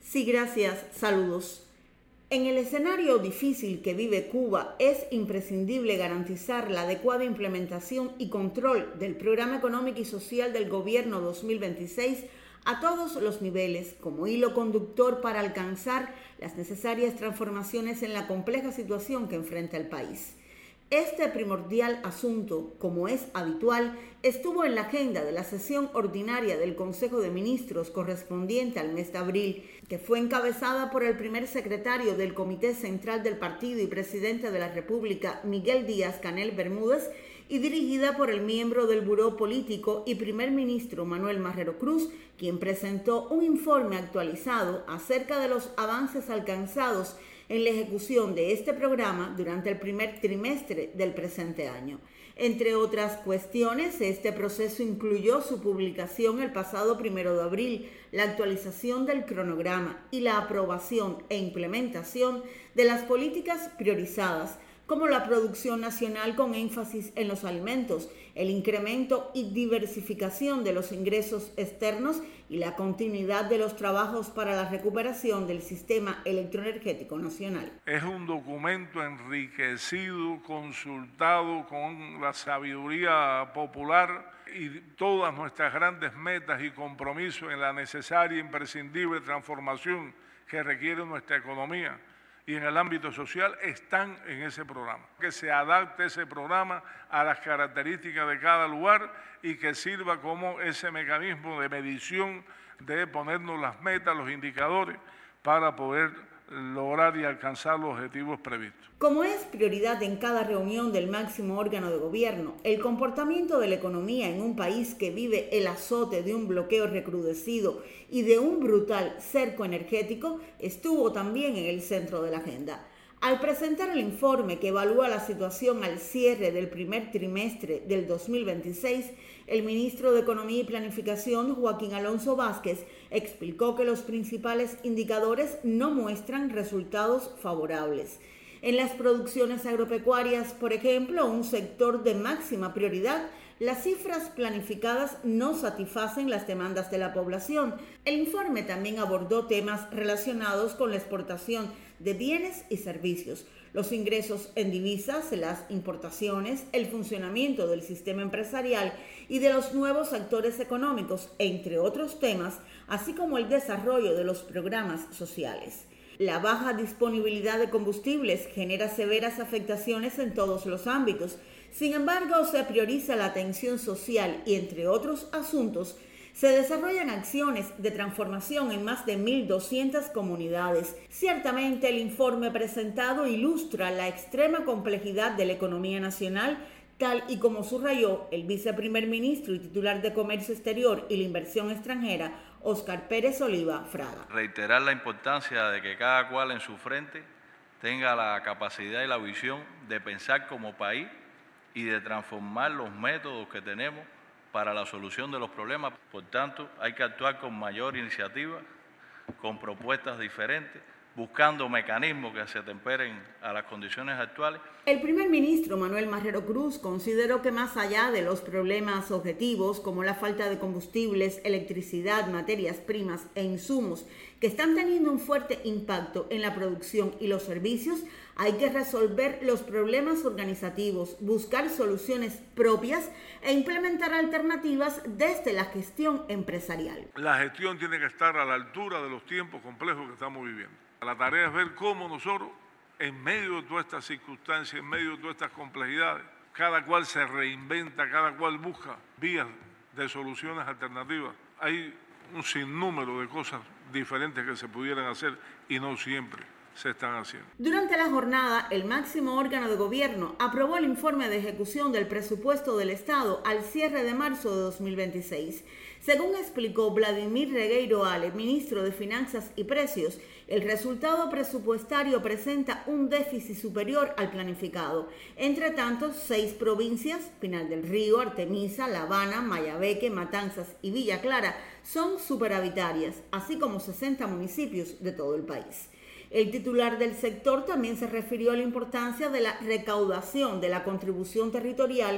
Sí, gracias. Saludos. En el escenario difícil que vive Cuba, es imprescindible garantizar la adecuada implementación y control del Programa Económico y Social del Gobierno 2026 a todos los niveles, como hilo conductor para alcanzar las necesarias transformaciones en la compleja situación que enfrenta el país. Este primordial asunto, como es habitual, estuvo en la agenda de la sesión ordinaria del Consejo de Ministros correspondiente al mes de abril, que fue encabezada por el primer secretario del Comité Central del Partido y presidente de la República, Miguel Díaz-Canel Bermúdez, y dirigida por el miembro del Buró Político y primer ministro Manuel Marrero Cruz, quien presentó un informe actualizado acerca de los avances alcanzados en la ejecución de este programa durante el primer trimestre del presente año. Entre otras cuestiones, este proceso incluyó su publicación el pasado 1 de abril, la actualización del cronograma y la aprobación e implementación de las políticas priorizadas, como la producción nacional con énfasis en los alimentos, el incremento y diversificación de los ingresos externos y la continuidad de los trabajos para la recuperación del sistema electroenergético nacional. Es un documento enriquecido, consultado con la sabiduría popular y todas nuestras grandes metas y compromisos en la necesaria e imprescindible transformación que requiere nuestra economía y en el ámbito social están en ese programa. Que se adapte ese programa a las características de cada lugar y que sirva como ese mecanismo de medición, de ponernos las metas, los indicadores para poder lograr y alcanzar los objetivos previstos. Como es prioridad en cada reunión del máximo órgano de gobierno, el comportamiento de la economía en un país que vive el azote de un bloqueo recrudecido y de un brutal cerco energético estuvo también en el centro de la agenda. Al presentar el informe que evalúa la situación al cierre del primer trimestre del 2026, el ministro de Economía y Planificación, Joaquín Alonso Vázquez, explicó que los principales indicadores no muestran resultados favorables. En las producciones agropecuarias, por ejemplo, un sector de máxima prioridad, las cifras planificadas no satisfacen las demandas de la población. El informe también abordó temas relacionados con la exportación de bienes y servicios, los ingresos en divisas, las importaciones, el funcionamiento del sistema empresarial y de los nuevos actores económicos, entre otros temas, así como el desarrollo de los programas sociales. La baja disponibilidad de combustibles genera severas afectaciones en todos los ámbitos. Sin embargo, se prioriza la atención social y, entre otros asuntos, se desarrollan acciones de transformación en más de 1.200 comunidades. Ciertamente, el informe presentado ilustra la extrema complejidad de la economía nacional, tal y como subrayó el viceprimer ministro y titular de Comercio Exterior y la Inversión Extranjera, Óscar Pérez Oliva Fraga. Reiterar la importancia de que cada cual en su frente tenga la capacidad y la visión de pensar como país y de transformar los métodos que tenemos para la solución de los problemas. Por tanto, hay que actuar con mayor iniciativa, con propuestas diferentes, buscando mecanismos que se atemperen a las condiciones actuales. El primer ministro Manuel Marrero Cruz consideró que más allá de los problemas objetivos como la falta de combustibles, electricidad, materias primas e insumos que están teniendo un fuerte impacto en la producción y los servicios, hay que resolver los problemas organizativos, buscar soluciones propias e implementar alternativas desde la gestión empresarial. La gestión tiene que estar a la altura de los tiempos complejos que estamos viviendo. La tarea es ver cómo nosotros, en medio de todas estas circunstancias, en medio de todas estas complejidades, cada cual se reinventa, cada cual busca vías de soluciones alternativas. Hay un sinnúmero de cosas diferentes que se pudieran hacer y no siempre se están haciendo. Durante la jornada, el máximo órgano de gobierno aprobó el informe de ejecución del presupuesto del Estado al cierre de marzo de 2026. Según explicó Vladimir Regueiro Ale, ministro de Finanzas y Precios, el resultado presupuestario presenta un déficit superior al planificado. Entre tanto, 6 provincias, Pinar del Río, Artemisa, La Habana, Mayabeque, Matanzas y Villa Clara, son superavitarias, así como 60 municipios de todo el país. El titular del sector también se refirió a la importancia de la recaudación de la contribución territorial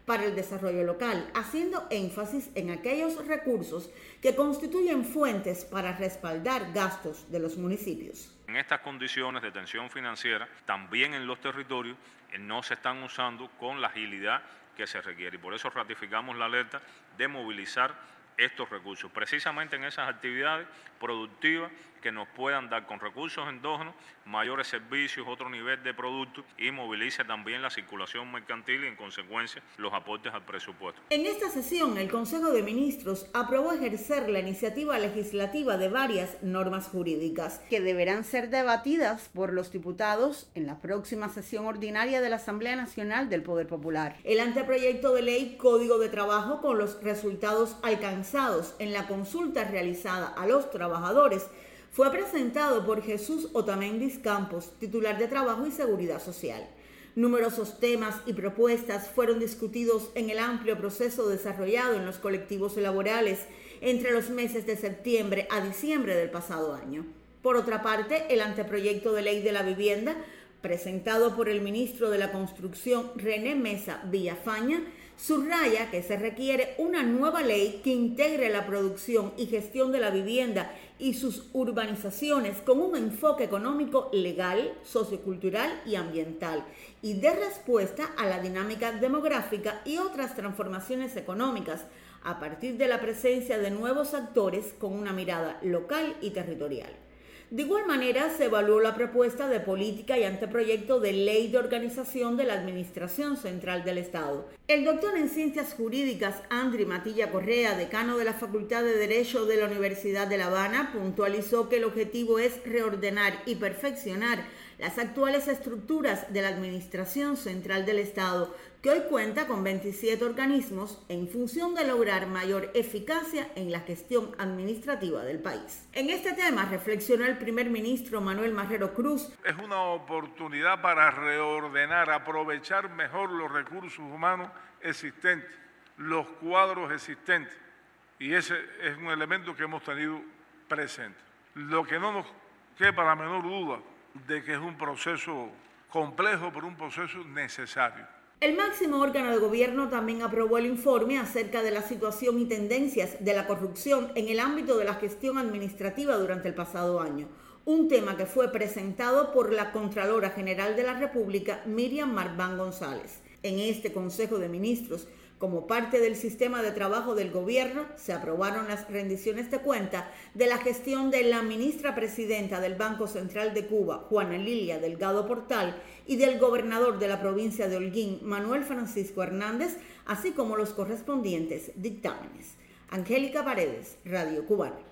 para el desarrollo local, haciendo énfasis en aquellos recursos que constituyen fuentes para respaldar gastos de los municipios. En estas condiciones de tensión financiera, también en los territorios, no se están usando con la agilidad que se requiere. Y por eso ratificamos la alerta de movilizar estos recursos, precisamente en esas actividades productivas que nos puedan dar con recursos endógenos mayores servicios, otro nivel de productos y movilice también la circulación mercantil y en consecuencia los aportes al presupuesto. En esta sesión el Consejo de Ministros aprobó ejercer la iniciativa legislativa de varias normas jurídicas que deberán ser debatidas por los diputados en la próxima sesión ordinaria de la Asamblea Nacional del Poder Popular. El anteproyecto de ley Código de Trabajo, con los resultados alcanzados en la consulta realizada a los trabajadores, fue presentado por Jesús Otamendi Campos, titular de Trabajo y Seguridad Social. Numerosos temas y propuestas fueron discutidos en el amplio proceso desarrollado en los colectivos laborales entre los meses de septiembre a diciembre del pasado año. Por otra parte, el anteproyecto de ley de la vivienda, presentado por el ministro de la Construcción, René Mesa Villafaña, subraya que se requiere una nueva ley que integre la producción y gestión de la vivienda y sus urbanizaciones con un enfoque económico, legal, sociocultural y ambiental, y dé respuesta a la dinámica demográfica y otras transformaciones económicas a partir de la presencia de nuevos actores con una mirada local y territorial. De igual manera, se evaluó la propuesta de política y anteproyecto de ley de organización de la Administración Central del Estado. El doctor en Ciencias Jurídicas, Andri Matilla Correa, decano de la Facultad de Derecho de la Universidad de La Habana, puntualizó que el objetivo es reordenar y perfeccionar las actuales estructuras de la Administración Central del Estado, que hoy cuenta con 27 organismos en función de lograr mayor eficacia en la gestión administrativa del país. En este tema reflexionó el primer ministro Manuel Marrero Cruz. Es una oportunidad para reordenar, aprovechar mejor los recursos humanos existentes, los cuadros existentes, y ese es un elemento que hemos tenido presente. Lo que no nos quepa la menor duda de que es un proceso complejo, pero un proceso necesario. El máximo órgano de gobierno también aprobó el informe acerca de la situación y tendencias de la corrupción en el ámbito de la gestión administrativa durante el pasado año, un tema que fue presentado por la Contralora General de la República, Miriam Marván González. En este Consejo de Ministros, como parte del sistema de trabajo del gobierno, se aprobaron las rendiciones de cuenta de la gestión de la ministra presidenta del Banco Central de Cuba, Juana Lilia Delgado Portal, y del gobernador de la provincia de Holguín, Manuel Francisco Hernández, así como los correspondientes dictámenes. Angélica Paredes, Radio Cubana.